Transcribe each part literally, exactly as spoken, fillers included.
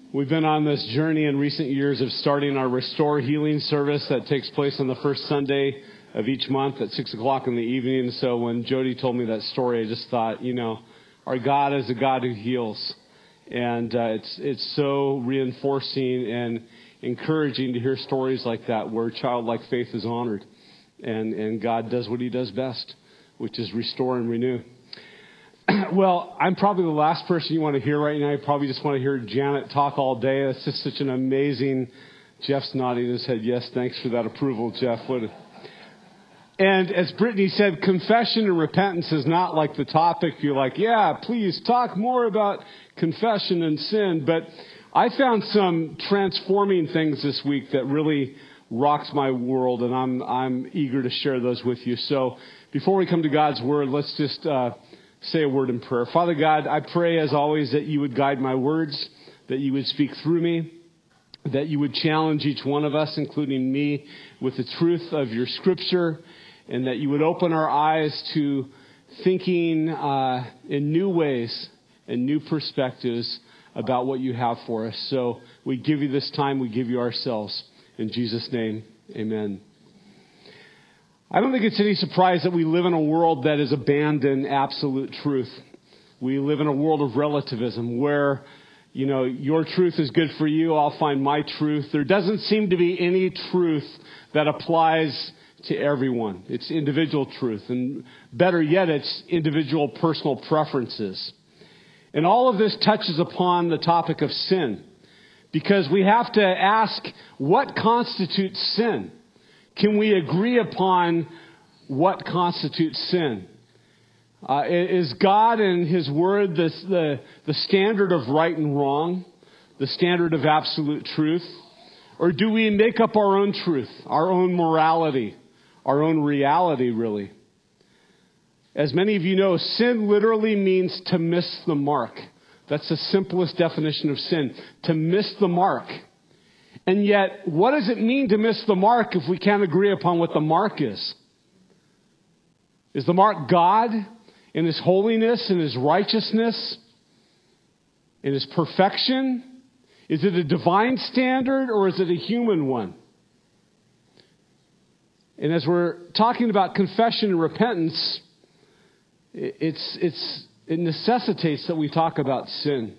We've been on this journey in recent years of starting our Restore Healing service that takes place on the first Sunday of each month at six o'clock in the evening. So when Jody told me that story, I just thought, you know, our God is a God who heals. And uh, it's it's so reinforcing and encouraging to hear stories like that where childlike faith is honored. And, and God does what he does best, which is restore and renew. Well, I'm probably the last person you want to hear right now. You probably just want to hear Janet talk all day. It's just such an amazing... Jeff's nodding his head. Yes, thanks for that approval, Jeff. What a... And as Brittany said, confession and repentance is not like the topic. You're like, yeah, please talk more about confession and sin. But I found some transforming things this week that really rocked my world, and I'm I'm eager to share those with you. So before we come to God's Word, let's just... Uh, say a word in prayer. Father God, I pray as always that you would guide my words, that you would speak through me, that you would challenge each one of us, including me, with the truth of your scripture, and that you would open our eyes to thinking uh, in new ways and new perspectives about what you have for us. So we give you this time, we give you ourselves. In Jesus' name, amen. I don't think it's any surprise that we live in a world that has abandoned absolute truth. We live in a world of relativism where, you know, your truth is good for you, I'll find my truth. There doesn't seem to be any truth that applies to everyone. It's individual truth. And better yet, it's individual personal preferences. And all of this touches upon the topic of sin, because we have to ask, what constitutes sin? Can we agree upon what constitutes sin? Uh, is God and his word the, the, the standard of right and wrong, the standard of absolute truth? Or do we make up our own truth, our own morality, our own reality, really? As many of you know, sin literally means to miss the mark. That's the simplest definition of sin, to miss the mark. And yet, what does it mean to miss the mark if we can't agree upon what the mark is? Is the mark God in his holiness and his righteousness, in his perfection? Is it a divine standard or is it a human one? And as we're talking about confession and repentance, it's, it's, it necessitates that we talk about sin.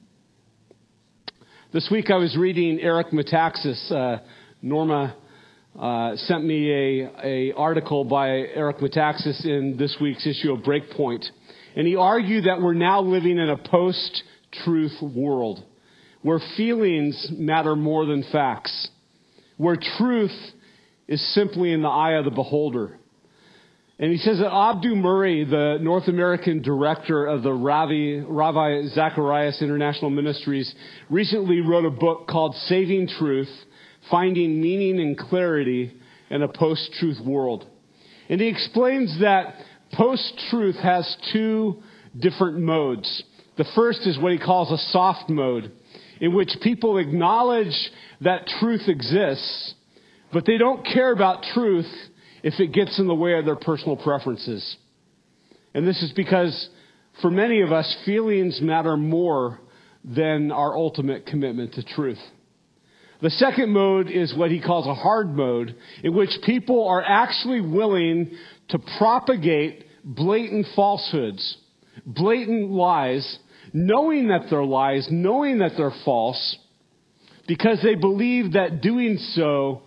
This week I was reading Eric Metaxas. Uh, Norma uh, sent me a, a article by Eric Metaxas in this week's issue of Breakpoint. And he argued that we're now living in a post-truth world where feelings matter more than facts, where truth is simply in the eye of the beholder. And he says that Abdu Murray, the North American director of the Ravi, Ravi Zacharias International Ministries, recently wrote a book called Saving Truth, Finding Meaning and Clarity in a Post-Truth World. And he explains that post-truth has two different modes. The first is what he calls a soft mode, in which people acknowledge that truth exists, but they don't care about truth if it gets in the way of their personal preferences. And this is because for many of us, feelings matter more than our ultimate commitment to truth. The second mode is what he calls a hard mode, in which people are actually willing to propagate blatant falsehoods, blatant lies, knowing that they're lies, knowing that they're false, because they believe that doing so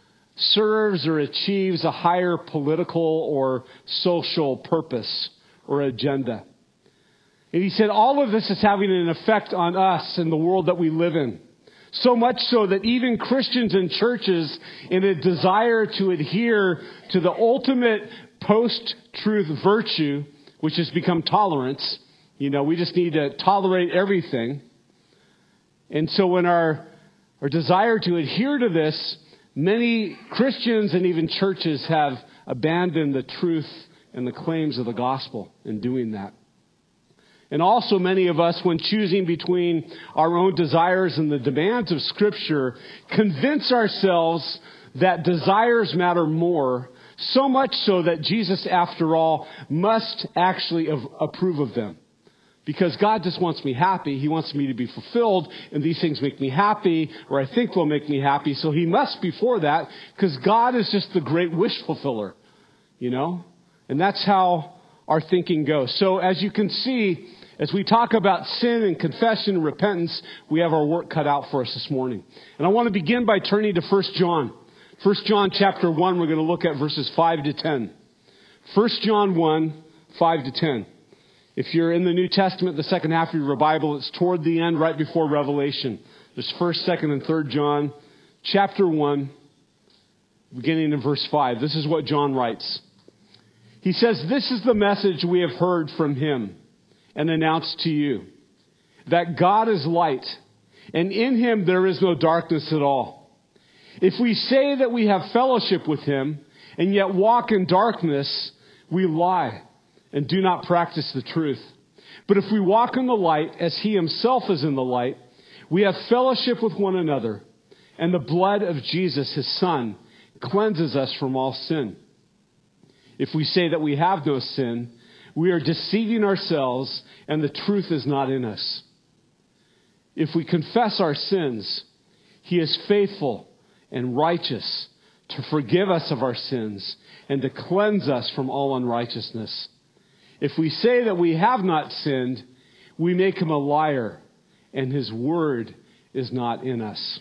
serves or achieves a higher political or social purpose or agenda. And he said all of this is having an effect on us and the world that we live in. So much so that even Christians and churches, in a desire to adhere to the ultimate post-truth virtue, which has become tolerance, you know, we just need to tolerate everything. And so in our, our desire to adhere to this, many Christians and even churches have abandoned the truth and the claims of the gospel in doing that. And also many of us, when choosing between our own desires and the demands of Scripture, convince ourselves that desires matter more, so much so that Jesus, after all, must actually approve of them. Because God just wants me happy. He wants me to be fulfilled, and these things make me happy, or I think will make me happy. So he must be for that, because God is just the great wish fulfiller, you know? And that's how our thinking goes. So as you can see, as we talk about sin and confession and repentance, we have our work cut out for us this morning. And I want to begin by turning to First John. First John chapter one, we're going to look at verses five to ten. First John one, five to ten. If you're in the New Testament, the second half of your Bible, it's toward the end, right before Revelation. There's First, Second, and Third John, chapter one, beginning in verse five. This is what John writes. He says, "This is the message we have heard from him and announced to you, that God is light, and in him there is no darkness at all. If we say that we have fellowship with him and yet walk in darkness, we lie and do not practice the truth. But if we walk in the light as he himself is in the light, we have fellowship with one another, and the blood of Jesus, his son, cleanses us from all sin. If we say that we have no sin, we are deceiving ourselves, and the truth is not in us. If we confess our sins, he is faithful and righteous to forgive us of our sins and to cleanse us from all unrighteousness. If we say that we have not sinned, we make him a liar, and his word is not in us."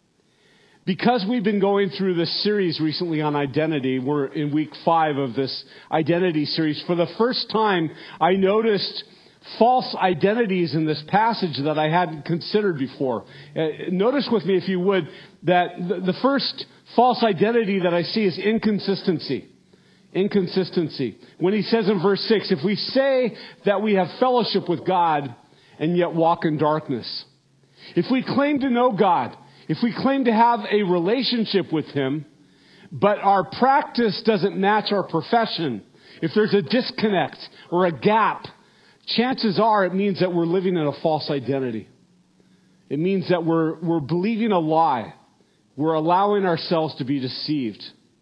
Because we've been going through this series recently on identity, we're in week five of this identity series. For the first time, I noticed false identities in this passage that I hadn't considered before. Uh, notice with me, if you would, that the, the first false identity that I see is inconsistency. Inconsistency. When he says in verse six, if we say that we have fellowship with God and yet walk in darkness. If we claim to know God, if we claim to have a relationship with him, but our practice doesn't match our profession, if there's a disconnect or a gap, chances are it means that we're living in a false identity. It means that we're, we're believing a lie. We're allowing ourselves to be deceived.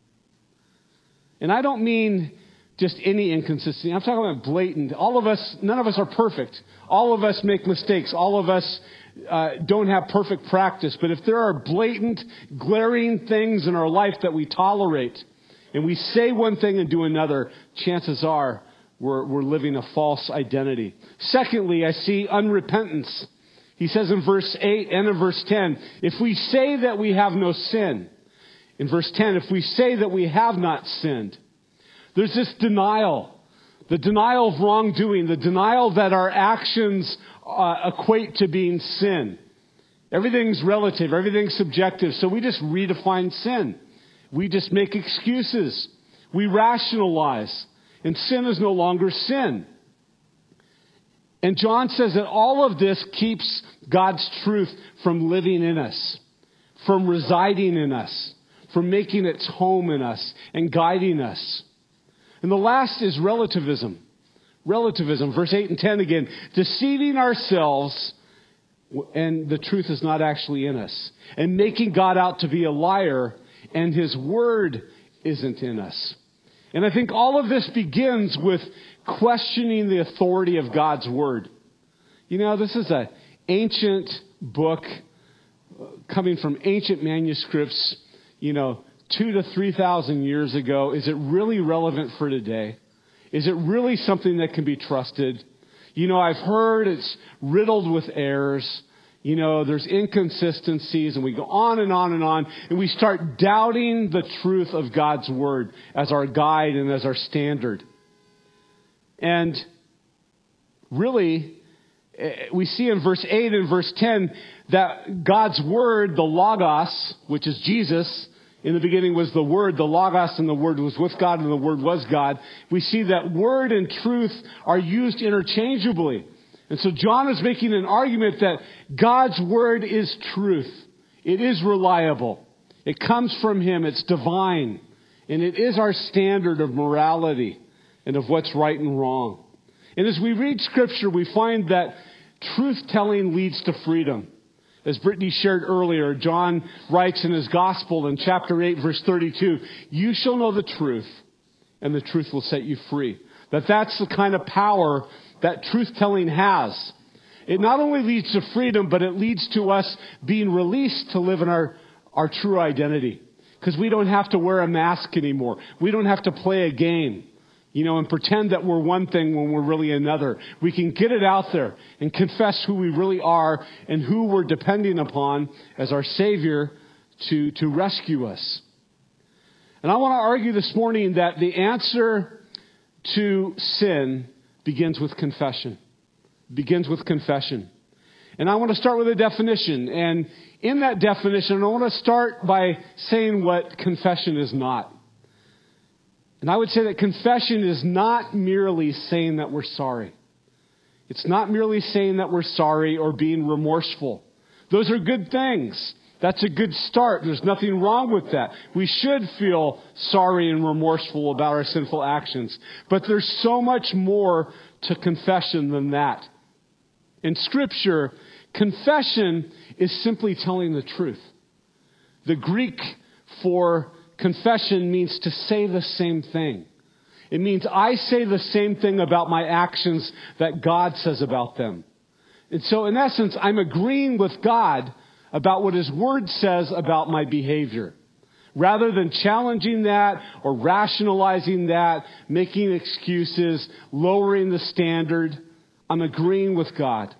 And I don't mean just any inconsistency. I'm talking about blatant. All of us, none of us are perfect. All of us make mistakes. All of us uh, don't have perfect practice. But if there are blatant, glaring things in our life that we tolerate, and we say one thing and do another, chances are we're, we're living a false identity. Secondly, I see unrepentance. He says in verse eight and in verse ten, if we say that we have no sin, in verse ten, if we say that we have not sinned, there's this denial, the denial of wrongdoing, the denial that our actions uh, equate to being sin. Everything's relative, everything's subjective, so we just redefine sin. We just make excuses. We rationalize, and sin is no longer sin. And John says that all of this keeps God's truth from living in us, from residing in us, from making its home in us and guiding us. And the last is relativism. Relativism, verse eight and ten again. Deceiving ourselves, and the truth is not actually in us. And making God out to be a liar, and his word isn't in us. And I think all of this begins with questioning the authority of God's word. You know, this is an ancient book coming from ancient manuscripts, you know, two to three thousand years ago. Is it really relevant for today? Is it really something that can be trusted? You know, I've heard it's riddled with errors. You know, there's inconsistencies, and we go on and on and on, and we start doubting the truth of God's word as our guide and as our standard. And really, we see in verse eight and verse ten that God's word, the Logos, which is Jesus, in the beginning was the Word, the Logos, and the Word was with God, and the Word was God. We see that word and truth are used interchangeably. And so John is making an argument that God's word is truth. It is reliable. It comes from him. It's divine. And it is our standard of morality and of what's right and wrong. And as we read Scripture, we find that truth-telling leads to freedom. As Brittany shared earlier, John writes in his Gospel in chapter eight, verse thirty-two, "You shall know the truth, and the truth will set you free." That that's the kind of power that truth-telling has. It not only leads to freedom, but it leads to us being released to live in our, our true identity. Because we don't have to wear a mask anymore. We don't have to play a game, you know, and pretend that we're one thing when we're really another. We can get it out there and confess who we really are and who we're depending upon as our Savior to, to rescue us. And I want to argue this morning that the answer to sin begins with confession. Begins with confession. And I want to start with a definition. And in that definition, I want to start by saying what confession is not. And I would say that confession is not merely saying that we're sorry. It's not merely saying that we're sorry or being remorseful. Those are good things. That's a good start. There's nothing wrong with that. We should feel sorry and remorseful about our sinful actions. But there's so much more to confession than that. In Scripture, confession is simply telling the truth. The Greek for confession means to say the same thing. It means I say the same thing about my actions that God says about them. And so in essence, I'm agreeing with God about what His Word says about my behavior. Rather than challenging that or rationalizing that, making excuses, lowering the standard, I'm agreeing with God.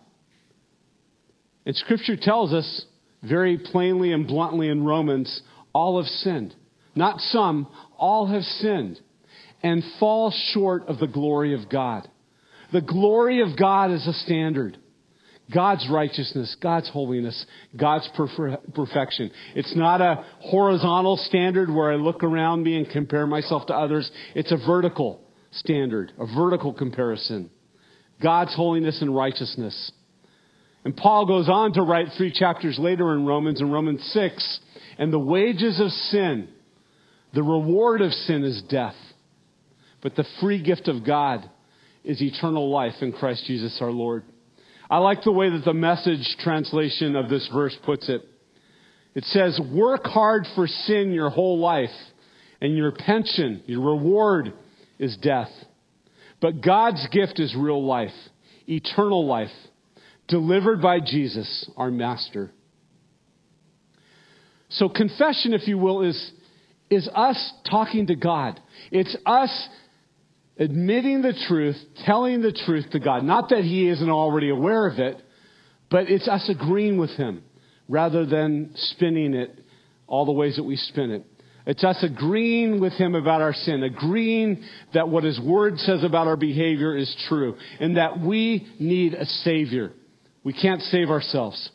And Scripture tells us very plainly and bluntly in Romans, all have sinned. Not some, all have sinned and fall short of the glory of God. The glory of God is a standard. God's righteousness, God's holiness, God's perf- perfection. It's not a horizontal standard where I look around me and compare myself to others. It's a vertical standard, a vertical comparison. God's holiness and righteousness. And Paul goes on to write three chapters later in Romans, in Romans six, and the wages of sin, the reward of sin is death. But the free gift of God is eternal life in Christ Jesus our Lord. I like the way that the Message translation of this verse puts it. It says, work hard for sin your whole life, and your pension, your reward is death. But God's gift is real life, eternal life, delivered by Jesus, our Master. So confession, if you will, is, is us talking to God. It's us admitting the truth, telling the truth to God. Not that He isn't already aware of it, but it's us agreeing with Him rather than spinning it all the ways that we spin it. It's us agreeing with Him about our sin, agreeing that what His Word says about our behavior is true, and that we need a Savior. We can't save ourselves.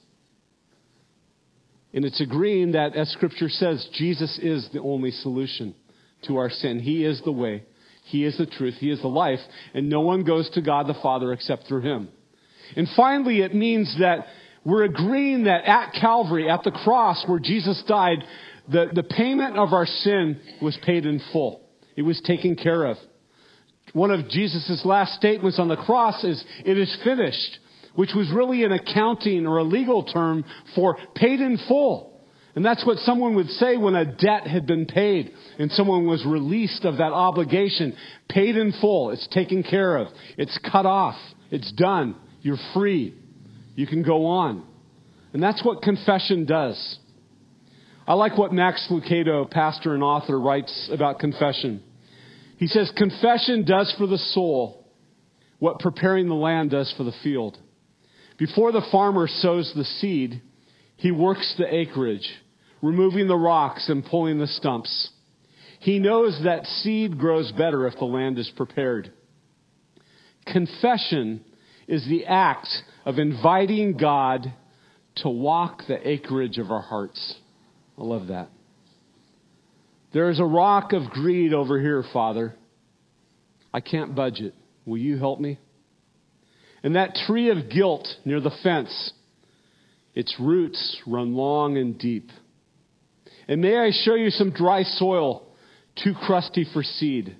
And it's agreeing that, as Scripture says, Jesus is the only solution to our sin. He is the way. He is the truth. He is the life. And no one goes to God the Father except through Him. And finally, it means that we're agreeing that at Calvary, at the cross where Jesus died, the, the payment of our sin was paid in full. It was taken care of. One of Jesus' last statements on the cross is, "It is finished," which was really an accounting or a legal term for paid in full. And that's what someone would say when a debt had been paid and someone was released of that obligation. Paid in full. It's taken care of. It's cut off. It's done. You're free. You can go on. And that's what confession does. I like what Max Lucado, pastor and author, writes about confession. He says, confession does for the soul what preparing the land does for the field. Before the farmer sows the seed, he works the acreage, removing the rocks and pulling the stumps. He knows that seed grows better if the land is prepared. Confession is the act of inviting God to walk the acreage of our hearts. I love that. There is a rock of greed over here, Father. I can't budge it. Will you help me? And that tree of guilt near the fence, its roots run long and deep. And may I show you some dry soil, too crusty for seed.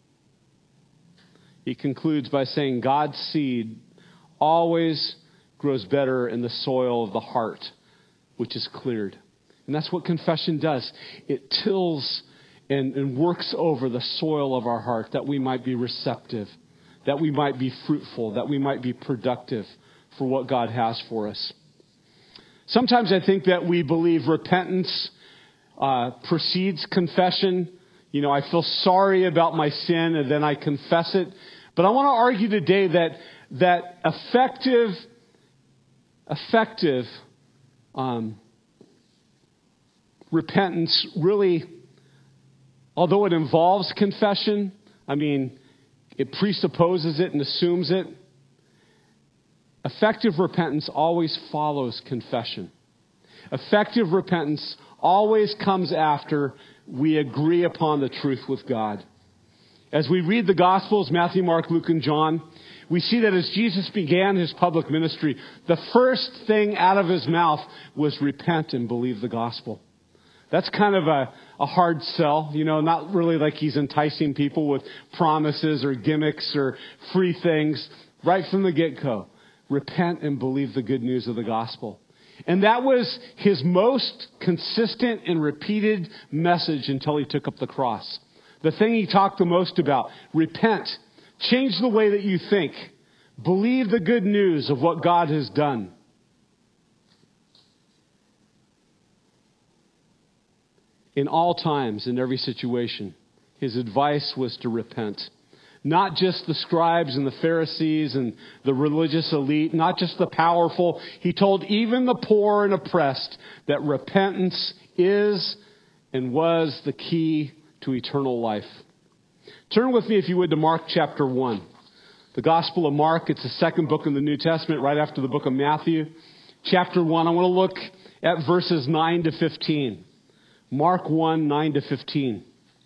He concludes by saying God's seed always grows better in the soil of the heart, which is cleared. And that's what confession does. It tills and, and works over the soil of our heart that we might be receptive that we might be fruitful, that we might be productive for what God has for us. Sometimes I think that we believe repentance uh, precedes confession. You know, I feel sorry about my sin and then I confess it. But I want to argue today that that effective, effective um, repentance really, although it involves confession, I mean, it presupposes it and assumes it. Effective repentance always follows confession. Effective repentance always comes after we agree upon the truth with God. As we read the Gospels, Matthew, Mark, Luke, and John, we see that as Jesus began his public ministry, the first thing out of his mouth was repent and believe the gospel. That's kind of a, a hard sell, you know, not really like he's enticing people with promises or gimmicks or free things. Right from the get-go, repent and believe the good news of the gospel. And that was his most consistent and repeated message until he took up the cross. The thing he talked the most about, repent, change the way that you think, believe the good news of what God has done. In all times, in every situation, his advice was to repent. Not just the scribes and the Pharisees and the religious elite, not just the powerful. He told even the poor and oppressed that repentance is and was the key to eternal life. Turn with me, if you would, to Mark chapter one. The Gospel of Mark, it's the second book in the New Testament, right after the book of Matthew. Chapter one, I want to look at verses nine to fifteen. Mark one, nine to fifteen.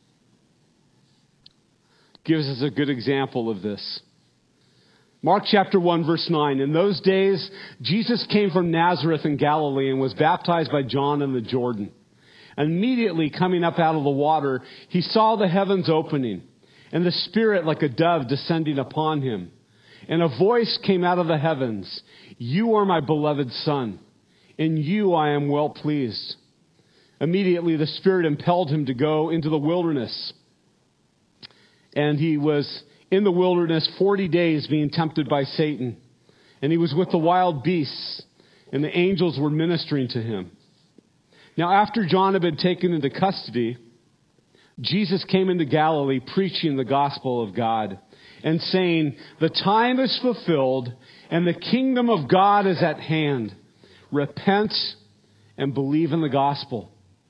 Gives us a good example of this. Mark chapter one, verse nine. In those days, Jesus came from Nazareth in Galilee and was baptized by John in the Jordan. And immediately coming up out of the water, he saw the heavens opening and the Spirit like a dove descending upon him. And a voice came out of the heavens, "You are my beloved Son, in you I am well pleased." Immediately the Spirit impelled him to go into the wilderness. And he was in the wilderness forty days being tempted by Satan. And he was with the wild beasts, and the angels were ministering to him. Now after John had been taken into custody, Jesus came into Galilee preaching the gospel of God and saying, "The time is fulfilled and the kingdom of God is at hand. Repent and believe in the gospel."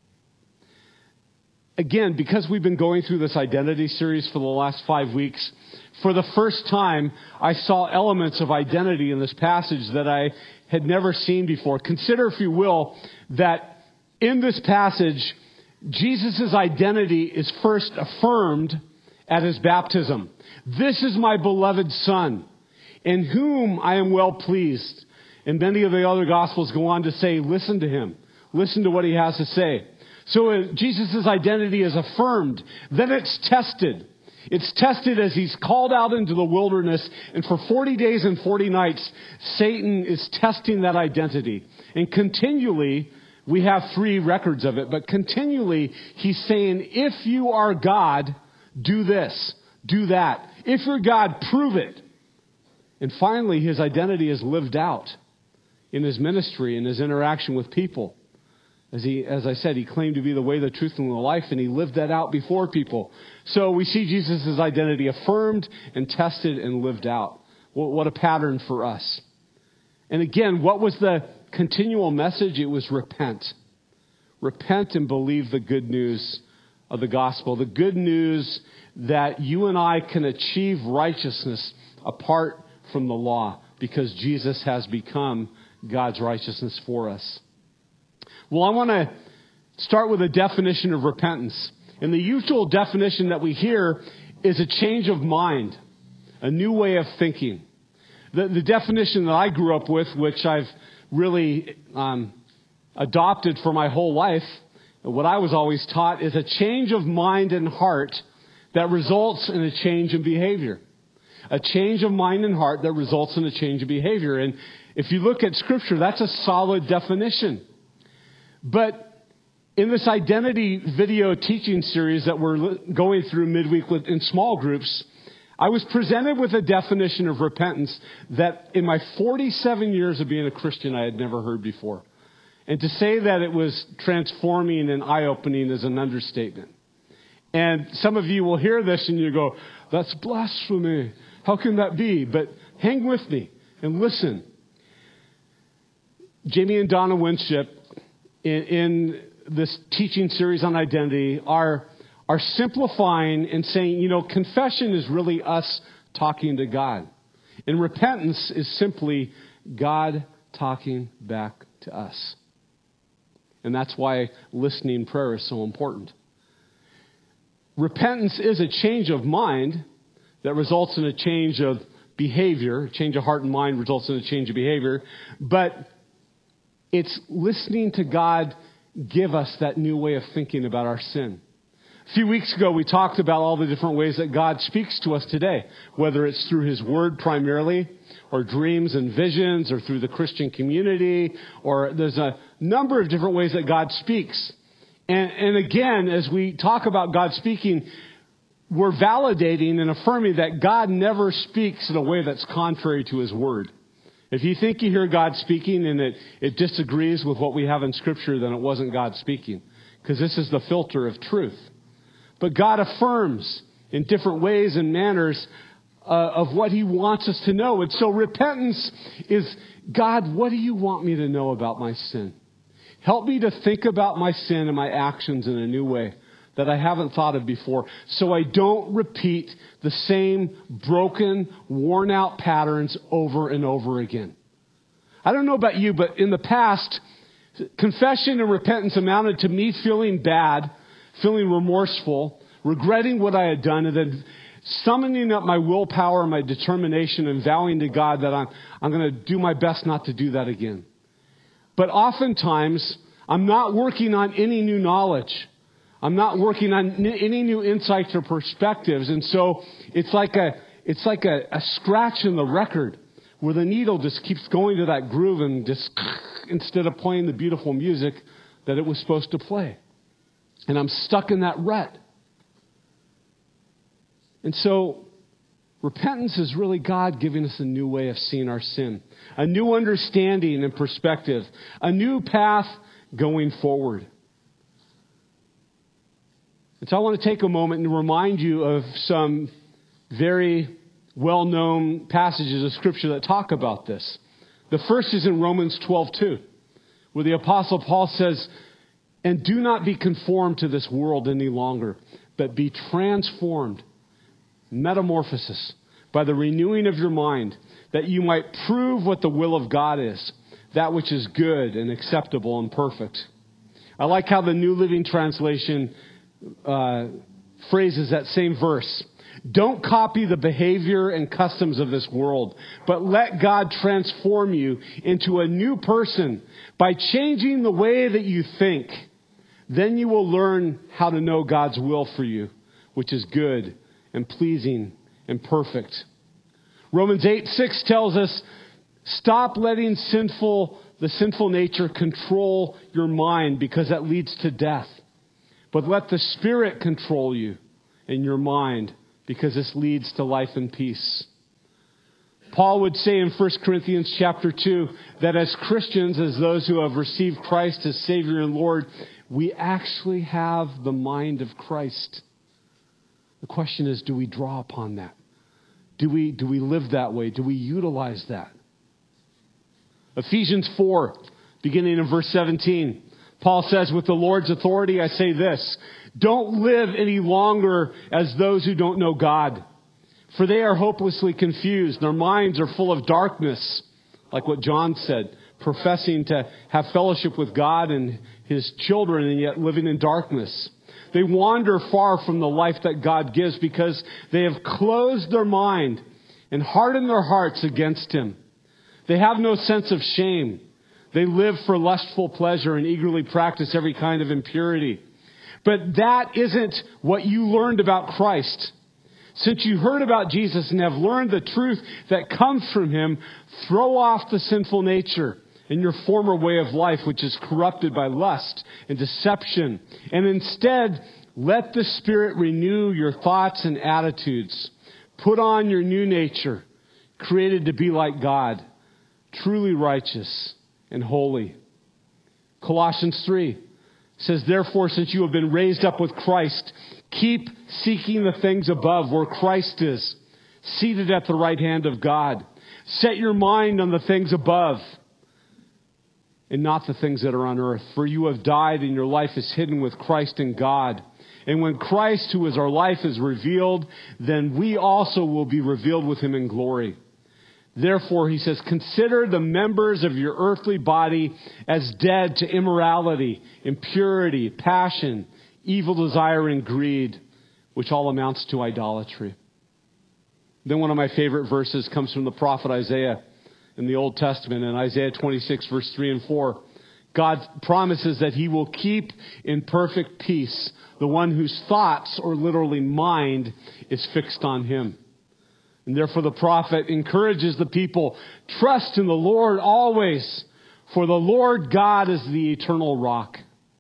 Again, because we've been going through this identity series for the last five weeks, for the first time, I saw elements of identity in this passage that I had never seen before. Consider, if you will, that in this passage, Jesus' identity is first affirmed at his baptism. "This is my beloved Son, in whom I am well pleased." And many of the other Gospels go on to say, listen to him. Listen to what he has to say. So uh, Jesus' identity is affirmed. Then it's tested. It's tested as he's called out into the wilderness. And for forty days and forty nights, Satan is testing that identity. And continually, we have three records of it, but continually he's saying, if you are God, do this, do that. If you're God, prove it. And finally, his identity is lived out in his ministry and his interaction with people. As he, as I said, he claimed to be the way, the truth, and the life, and he lived that out before people. So we see Jesus' identity affirmed and tested and lived out. What a pattern for us. And again, what was the continual message? It was repent. Repent and believe the good news of the gospel. The good news that you and I can achieve righteousness apart from the law because Jesus has become God's righteousness for us. Well, I want to start with a definition of repentance. And the usual definition that we hear is a change of mind, a new way of thinking. The, the definition that I grew up with, which I've really um, adopted for my whole life, what I was always taught, is a change of mind and heart that results in a change in behavior. A change of mind and heart that results in a change of behavior. And if you look at Scripture, that's a solid definition. But in this identity video teaching series that we're going through midweek with, in small groups, I was presented with a definition of repentance that in my forty-seven years of being a Christian, I had never heard before. And to say that it was transforming and eye-opening is an understatement. And some of you will hear this and you go, that's blasphemy. How can that be? But hang with me and listen. Jamie and Donna Winship, in, in this teaching series on identity, are are simplifying and saying, you know, confession is really us talking to God. And repentance is simply God talking back to us. And that's why listening prayer is so important. Repentance is a change of mind that results in a change of behavior. Change of heart and mind results in a change of behavior. But it's listening to God give us that new way of thinking about our sin. A few weeks ago, we talked about all the different ways that God speaks to us today, whether it's through His Word primarily, or dreams and visions, or through the Christian community, or there's a number of different ways that God speaks. And, and again, as we talk about God speaking, we're validating and affirming that God never speaks in a way that's contrary to His Word. If you think you hear God speaking and it, it disagrees with what we have in Scripture, then it wasn't God speaking, because this is the filter of truth. But God affirms in different ways and manners uh, of what He wants us to know. And so repentance is, God, what do you want me to know about my sin? Help me to think about my sin and my actions in a new way that I haven't thought of before, so I don't repeat the same broken, worn out patterns over and over again. I don't know about you, but in the past, confession and repentance amounted to me feeling bad, feeling remorseful, regretting what I had done, and then summoning up my willpower and my determination and vowing to God that I'm, I'm going to do my best not to do that again. But oftentimes, I'm not working on any new knowledge. I'm not working on n- any new insights or perspectives. And so it's like a it's like a, a scratch in the record where the needle just keeps going to that groove and just instead of playing the beautiful music that it was supposed to play. And I'm stuck in that rut. And so repentance is really God giving us a new way of seeing our sin, a new understanding and perspective, a new path going forward. And so I want to take a moment and remind you of some very well-known passages of Scripture that talk about this. The first is in Romans twelve two, where the Apostle Paul says, "And do not be conformed to this world any longer, but be transformed," metamorphosis, "by the renewing of your mind, that you might prove what the will of God is, that which is good and acceptable and perfect." I like how the New Living Translation uh, phrases that same verse. Don't copy the behavior and customs of this world, but let God transform you into a new person by changing the way that you think. Then you will learn how to know God's will for you, which is good and pleasing and perfect. Romans eight six tells us, stop letting sinful, the sinful nature control your mind, because that leads to death. But let the Spirit control you in your mind, because this leads to life and peace. Paul would say in First Corinthians chapter two that as Christians, as those who have received Christ as Savior and Lord, we actually have the mind of Christ. The question is, do we draw upon that? Do we, do we live that way? Do we utilize that? Ephesians four, beginning in verse seventeen, Paul says, "With the Lord's authority, I say this, don't live any longer as those who don't know God, for they are hopelessly confused. Their minds are full of darkness," like what John said, professing to have fellowship with God and His children and yet living in darkness. They wander far from the life that God gives because they have closed their mind and hardened their hearts against Him. They have no sense of shame. They live for lustful pleasure and eagerly practice every kind of impurity. But that isn't what you learned about Christ. Since you heard about Jesus and have learned the truth that comes from Him, throw off the sinful nature and your former way of life, which is corrupted by lust and deception. And instead, let the Spirit renew your thoughts and attitudes. Put on your new nature, created to be like God, truly righteous and holy. Colossians three says, therefore, since you have been raised up with Christ, keep seeking the things above where Christ is, seated at the right hand of God. Set your mind on the things above and not the things that are on earth. For you have died and your life is hidden with Christ in God. And when Christ, who is our life, is revealed, then we also will be revealed with him in glory. Therefore, he says, consider the members of your earthly body as dead to immorality, impurity, passion, evil desire, and greed, which all amounts to idolatry. Then one of my favorite verses comes from the prophet Isaiah in the Old Testament, in Isaiah twenty-six, verse three and four. God promises that he will keep in perfect peace the one whose thoughts, or literally mind, is fixed on him. And therefore the prophet encourages the people, trust in the Lord always, for the Lord God is the eternal rock.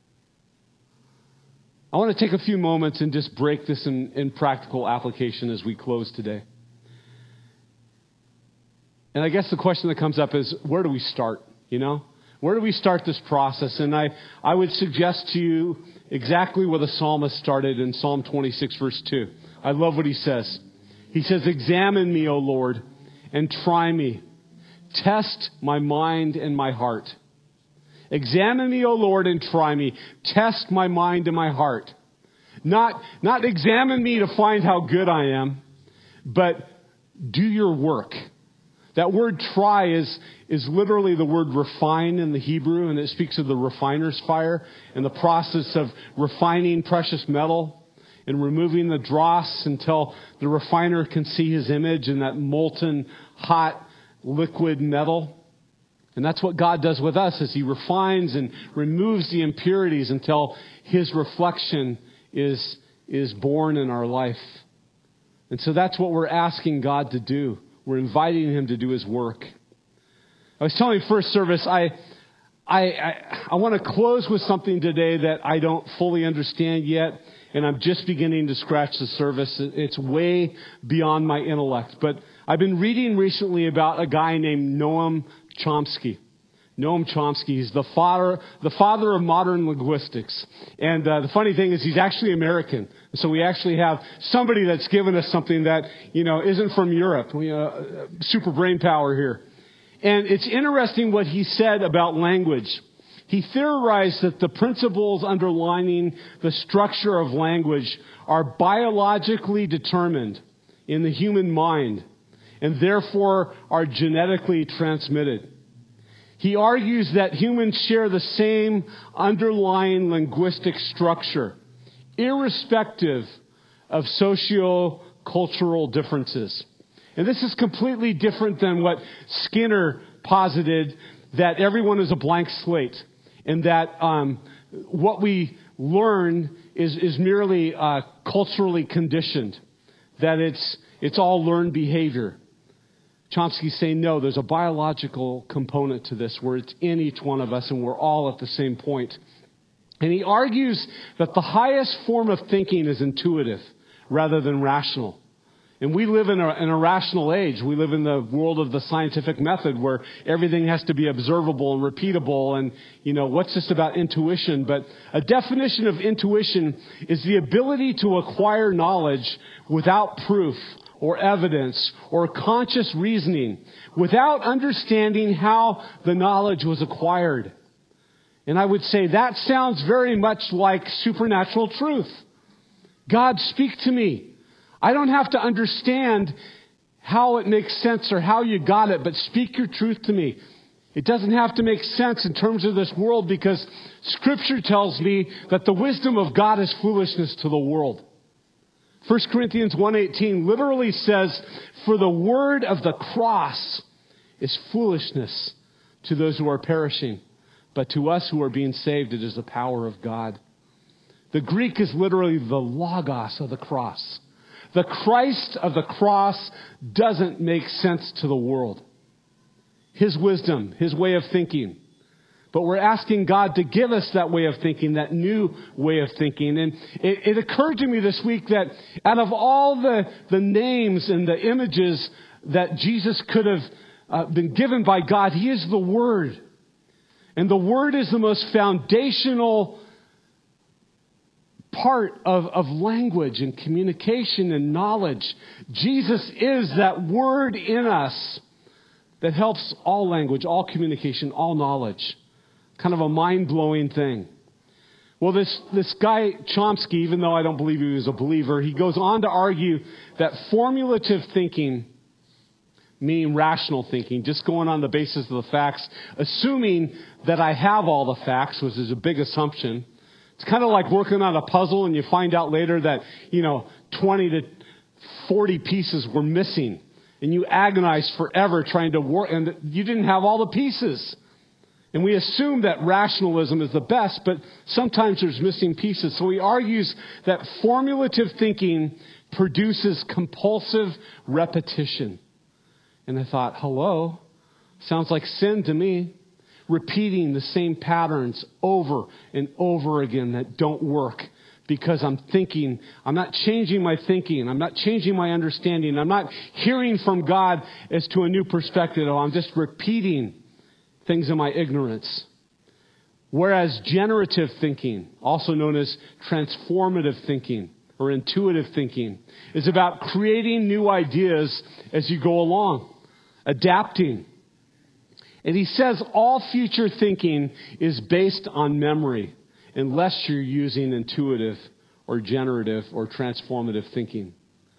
I want to take a few moments and just break this in, in practical application as we close today. And I guess the question that comes up is, where do we start? You know, where do we start this process? And I, I would suggest to you exactly where the psalmist started in Psalm twenty-six, verse two. I love what he says. He says, examine me, O Lord, and try me. Test my mind and my heart. Examine me, O Lord, and try me. Test my mind and my heart. Not, not examine me to find how good I am, but do your work. That word try is, is literally the word refine in the Hebrew, and it speaks of the refiner's fire and the process of refining precious metal and removing the dross until the refiner can see his image in that molten, hot, liquid metal. And that's what God does with us, as he refines and removes the impurities until his reflection is, is born in our life. And so that's what we're asking God to do. We're inviting him to do his work. I was telling you first service, I, I, I, I want to close with something today that I don't fully understand yet. And I'm just beginning to scratch the surface. It's way beyond my intellect. But I've been reading recently about a guy named Noam Chomsky. Noam Chomsky. He's the father, the father of modern linguistics. And uh, the funny thing is he's actually American. So we actually have somebody that's given us something that, you know, isn't from Europe. We, uh, super brain power here. And it's interesting what he said about language. He theorized that the principles underlining the structure of language are biologically determined in the human mind and therefore are genetically transmitted. He argues that humans share the same underlying linguistic structure, irrespective of socio-cultural differences. And this is completely different than what Skinner posited, that everyone is a blank slate. And that um, what we learn is, is merely uh, culturally conditioned. That it's it's all learned behavior. Chomsky's saying, no, there's a biological component to this where it's in each one of us and we're all at the same point. And he argues that the highest form of thinking is intuitive rather than rational. And we live in a, in a rational age. We live in the world of the scientific method where everything has to be observable and repeatable. And, you know, what's this about intuition? But a definition of intuition is the ability to acquire knowledge without proof or evidence or conscious reasoning, without understanding how the knowledge was acquired. And I would say that sounds very much like supernatural truth. God, speak to me. I don't have to understand how it makes sense or how you got it, but speak your truth to me. It doesn't have to make sense in terms of this world because Scripture tells me that the wisdom of God is foolishness to the world. First Corinthians one eighteen literally says, for the word of the cross is foolishness to those who are perishing, but to us who are being saved, it is the power of God. The Greek is literally the logos of the cross. The Christ of the cross doesn't make sense to the world. His wisdom, his way of thinking, But we're asking God to give us that way of thinking, that new way of thinking. And it, it occurred to me this week that out of all the, the names and the images that Jesus could have uh, been given by God, He is the Word. And the Word is the most foundational part of, of language and communication and knowledge. Jesus is that Word in us that helps all language, all communication, all knowledge. Kind of a mind-blowing thing. Well, this, this guy, Chomsky, even though I don't believe he was a believer, he goes on to argue that formulative thinking, meaning rational thinking, just going on the basis of the facts, assuming that I have all the facts, which is a big assumption. It's kind of like working on a puzzle and you find out later that, you know, twenty to forty pieces were missing. And you agonize forever trying to work, and you didn't have all the pieces. And we assume that rationalism is the best, but sometimes there's missing pieces. So he argues that formulative thinking produces compulsive repetition. And I thought, hello, sounds like sin to me. Repeating the same patterns over and over again that don't work because I'm thinking, I'm not changing my thinking, I'm not changing my understanding, I'm not hearing from God as to a new perspective, I'm just repeating things in my ignorance. Whereas generative thinking, also known as transformative thinking or intuitive thinking, is about creating new ideas as you go along, adapting. And he says all future thinking is based on memory unless you're using intuitive or generative or transformative thinking.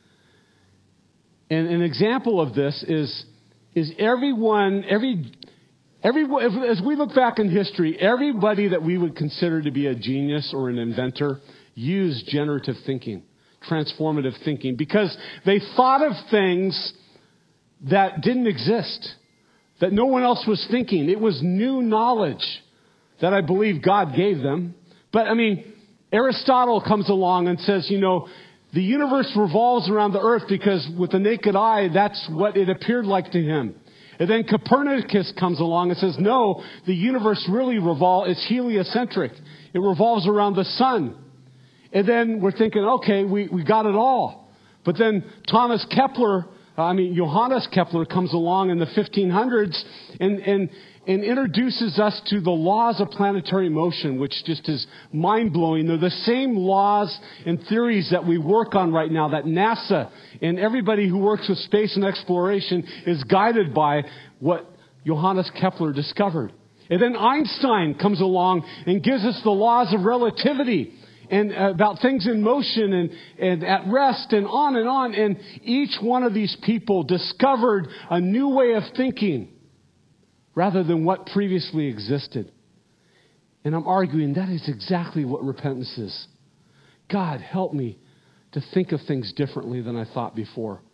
And an example of this is, is everyone, every, every, as we look back in history, everybody that we would consider to be a genius or an inventor used generative thinking, transformative thinking, because they thought of things that didn't exist, that no one else was thinking. It was new knowledge that I believe God gave them. But, I mean, Aristotle comes along and says, you know, the universe revolves around the earth because with the naked eye, that's what it appeared like to him. And then Copernicus comes along and says, no, the universe really revolves, it's heliocentric. It revolves around the sun. And then we're thinking, okay, we, we got it all. But then Thomas Kepler I mean, Johannes Kepler comes along in the fifteen hundreds and, and, and introduces us to the laws of planetary motion, which just is mind-blowing. They're the same laws and theories that we work on right now, that NASA and everybody who works with space and exploration is guided by what Johannes Kepler discovered. And then Einstein comes along and gives us the laws of relativity, and about things in motion and, and at rest and on and on. And each one of these people discovered a new way of thinking rather than what previously existed. And I'm arguing that is exactly what repentance is. God, help me to think of things differently than I thought before.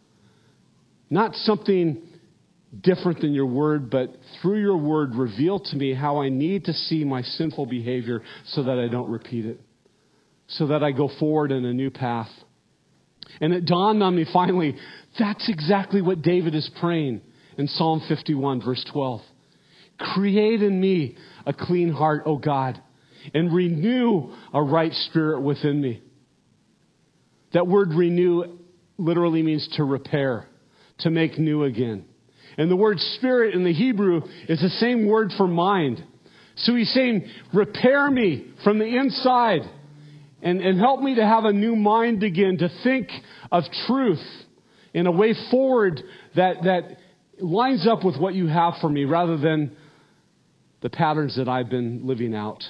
Not something different than your word, but through your word, reveal to me how I need to see my sinful behavior so that I don't repeat it, so that I go forward in a new path. And it dawned on me finally, that's exactly what David is praying in Psalm fifty-one, verse twelve. Create in me a clean heart, O God, and renew a right spirit within me. That word renew literally means to repair, to make new again. And the word spirit in the Hebrew is the same word for mind. So he's saying, repair me from the inside. And, and help me to have a new mind again, to think of truth in a way forward that, that lines up with what you have for me rather than the patterns that I've been living out.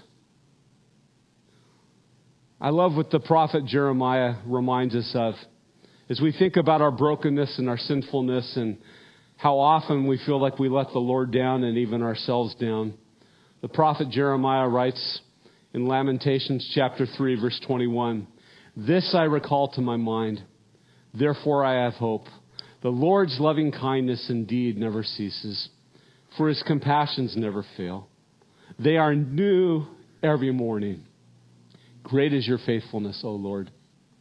I love what the prophet Jeremiah reminds us of as we think about our brokenness and our sinfulness and how often we feel like we let the Lord down and even ourselves down. The prophet Jeremiah writes, in Lamentations chapter three, verse twenty-one, this I recall to my mind, therefore I have hope. The Lord's loving kindness indeed never ceases, for his compassions never fail. They are new every morning. Great is your faithfulness, O Lord.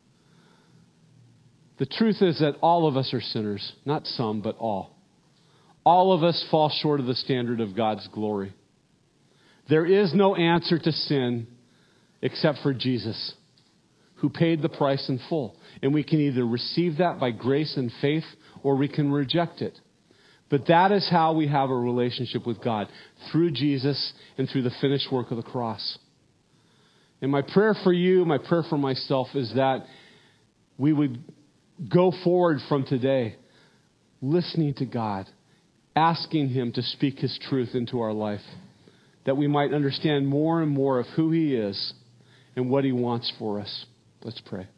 The truth is that all of us are sinners, not some, but all. All of us fall short of the standard of God's glory. There is no answer to sin except for Jesus, who paid the price in full. And we can either receive that by grace and faith, or we can reject it. But that is how we have a relationship with God, through Jesus and through the finished work of the cross. And my prayer for you, my prayer for myself, is that we would go forward from today listening to God, asking Him to speak His truth into our life, that we might understand more and more of who He is and what He wants for us. Let's pray.